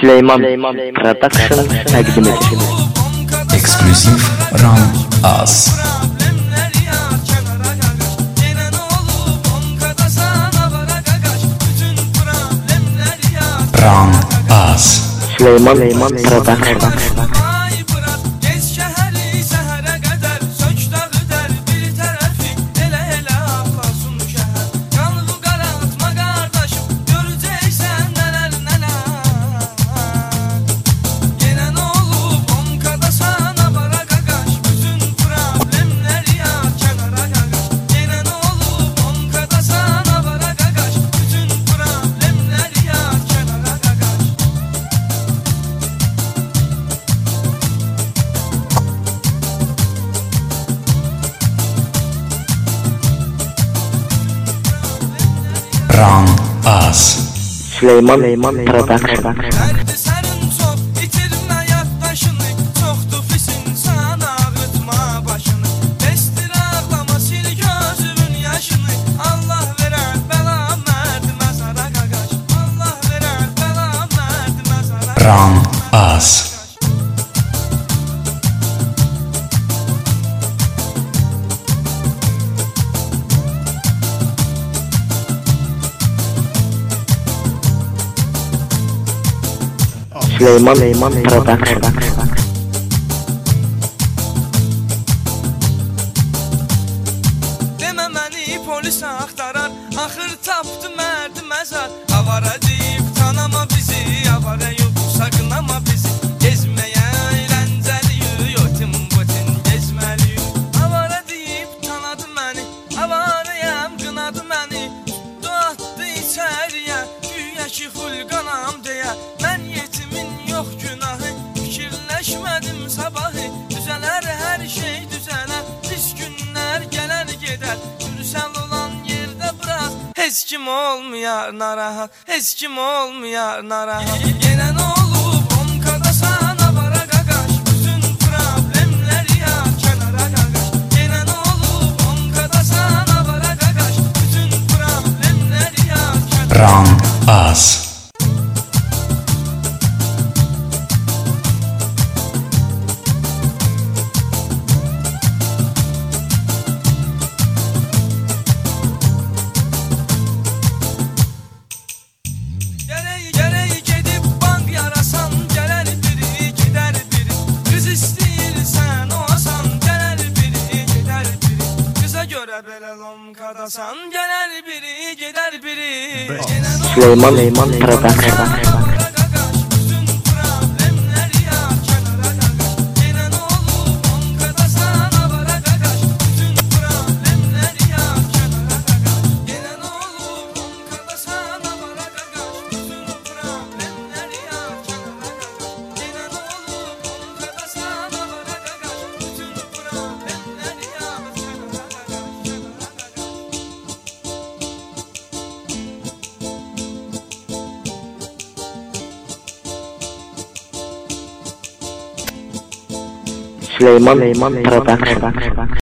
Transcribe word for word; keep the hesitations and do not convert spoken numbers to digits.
Süleyman Production təqdim edir. Ekskluziv Round Az. Round Az. Süleyman Production. Round Az. Süleyman Production. Round Az. Süleyman Production. Demə məni polis axtarar, axır tapdı mərdi məzar. Avara deyib tanama bizi, avara yoxsa qınama bizi. Gezməyə əyləncəliyik, yotin botin gezməliyik. Avara deyib tanıdı məni, avarayam qınadı məni. Doğatdı içəriyə, güya ki xulqanam deyə. Mən yetimin yox günahı, fikirləşmədim sabahı. Düzələr hər şey düzələr, pis günlər gələr gedər. Gürsəl olan yerdə biraz, heç kim olmayar narahat, heç kim olmayar narahat. Yenə nə olub, omkadasan avara qaqaş, bütün problemlər yar kənara qaqaş. Yenə nə olub, omkadasan avara qaqaş, bütün problemlər yar kənara. Round Az. Belə lomkadasan gələr biri, gedər biri. Süleyman Production. Süleyman Production.